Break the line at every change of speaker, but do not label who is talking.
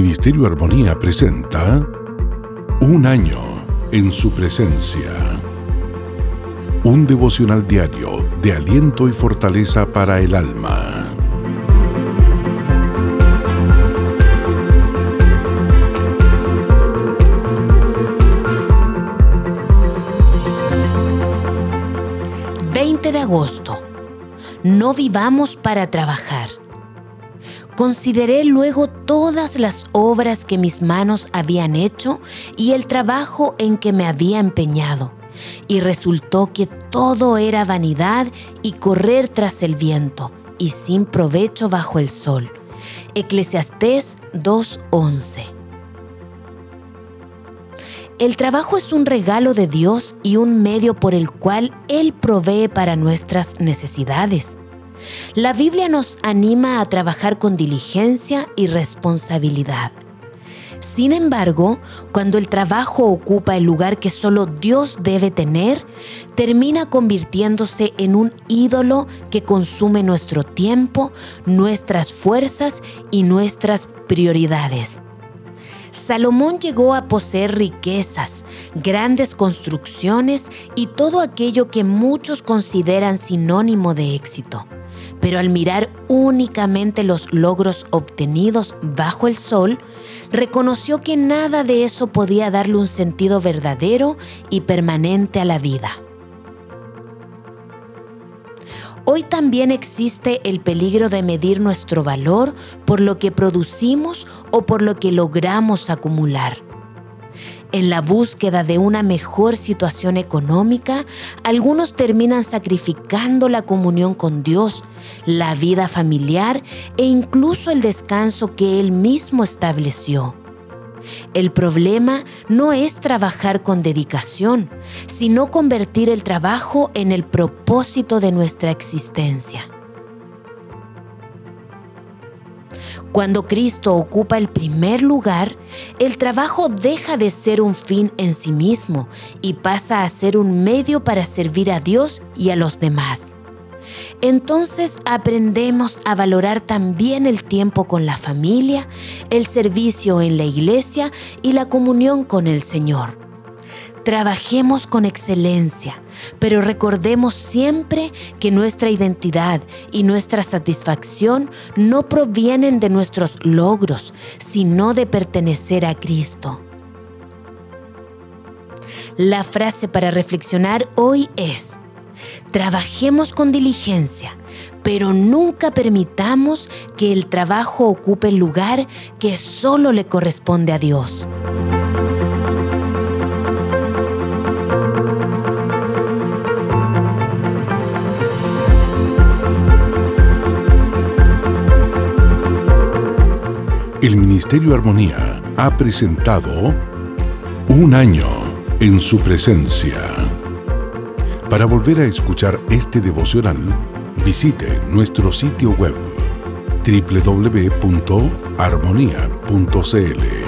Ministerio Armonía presenta Un año en su presencia. Un devocional diario de aliento y fortaleza para el alma.
De agosto. No vivamos para trabajar. Consideré luego todas las obras que mis manos habían hecho y el trabajo en que me había empeñado, y resultó que todo era vanidad y correr tras el viento, y sin provecho bajo el sol. Eclesiastés 2:11. El trabajo es un regalo de Dios y un medio por el cual Él provee para nuestras necesidades. La Biblia nos anima a trabajar con diligencia y responsabilidad. Sin embargo, cuando el trabajo ocupa el lugar que solo Dios debe tener, termina convirtiéndose en un ídolo que consume nuestro tiempo, nuestras fuerzas y nuestras prioridades. Salomón llegó a poseer riquezas, grandes construcciones y todo aquello que muchos consideran sinónimo de éxito. Pero al mirar únicamente los logros obtenidos bajo el sol, reconoció que nada de eso podía darle un sentido verdadero y permanente a la vida. Hoy también existe el peligro de medir nuestro valor por lo que producimos o por lo que logramos acumular. En la búsqueda de una mejor situación económica, algunos terminan sacrificando la comunión con Dios, la vida familiar e incluso el descanso que Él mismo estableció. El problema no es trabajar con dedicación, sino convertir el trabajo en el propósito de nuestra existencia. Cuando Cristo ocupa el primer lugar, el trabajo deja de ser un fin en sí mismo y pasa a ser un medio para servir a Dios y a los demás. Entonces aprendemos a valorar también el tiempo con la familia, el servicio en la iglesia y la comunión con el Señor. Trabajemos con excelencia, pero recordemos siempre que nuestra identidad y nuestra satisfacción no provienen de nuestros logros, sino de pertenecer a Cristo. La frase para reflexionar hoy es: trabajemos con diligencia, pero nunca permitamos que el trabajo ocupe el lugar que solo le corresponde a Dios.
El Ministerio Armonía ha presentado Un año en su presencia. Para volver a escuchar este devocional, visite nuestro sitio web www.armonia.cl.